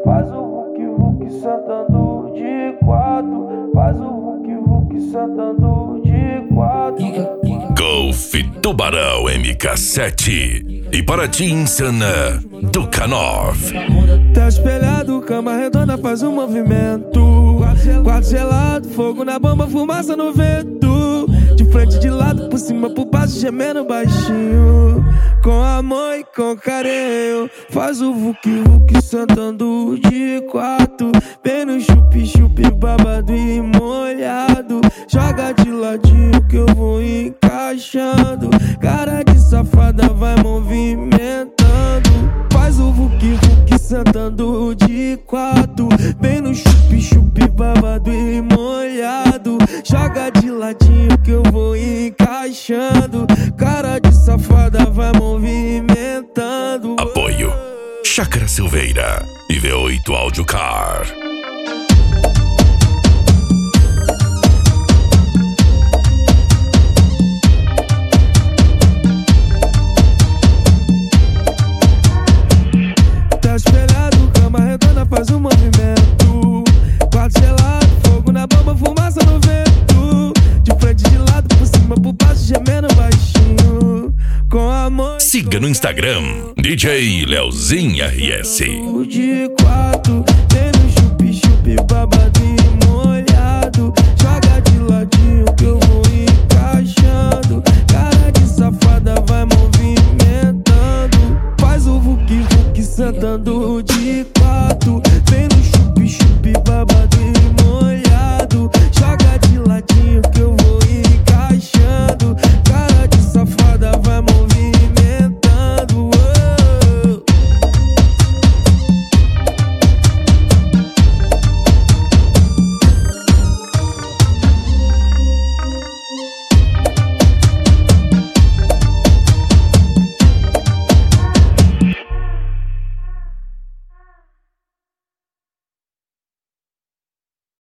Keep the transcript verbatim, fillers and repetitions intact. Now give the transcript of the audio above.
Faz o Hulk Hulk sentando de quatro. Faz o Hulk Hulk sentando de quatro. Golf Tubarão M K sete e Paraty Insana do Canov. Tá espelhado, cama redonda faz um movimento. Quarto gelado, fogo na bomba, fumaça no vento. De frente, de lado, por cima, por baixo, gemendo baixinho. Com amor e com carinho. Faz o Hulk Hulk sentando de quatro. Vem no chup-chup babado e molhado. Joga de ladinho que eu vou encaixando. Cara de safada vai movimentando. Faz o Hulk Hulk sentando de quatro. Vem no chup-chup babado e molhado. Joga de ladinho que eu vou encaixando. Cara de safada vai movimentando. Apoio Chácara Silveira e V oito Audio Car. Tá espelhado, cama redonda faz um movimento. Quarto gelado, fogo na bomba, fumaça no vento. De frente, de lado, por cima, por baixo, gemendo baixinho. Com amor. Siga no Instagram D J Leozinho R S. De quatro, tem no chup-chup babado e molhado. Joga de ladinho que eu vou encaixando. Cara de safada vai movimentando. Faz o Hulk Hulk sentando de quatro. Vem no chup-chup babado